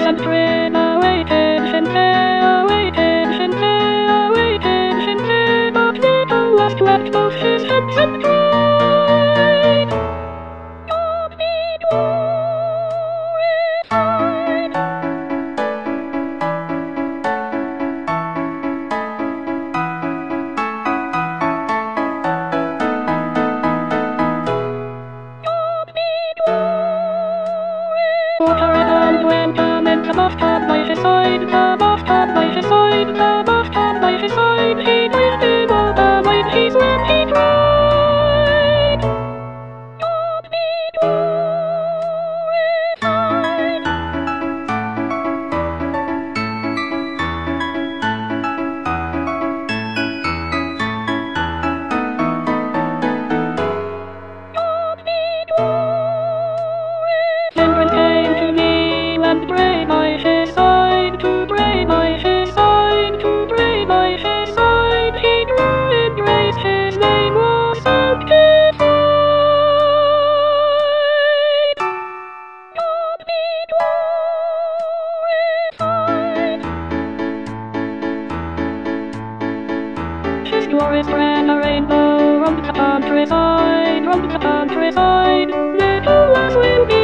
and train awaited Shinpei, awaited Shinpei, awaited Shinpei, but little last left both his heads and cried, "Your feet glorified." Water and went in the bathtub by his side, the bathtub by his side, the bathtub by his side. He lifted all the white he's when he cried, "God be glorified." God be glorified. Children came to kneel and pray by his side, to pray by his side, to pray by his side. He drew in grace, his name was sanctified. God be glorified. His glory spread a rainbow round the countryside, round the countryside. Little lads will be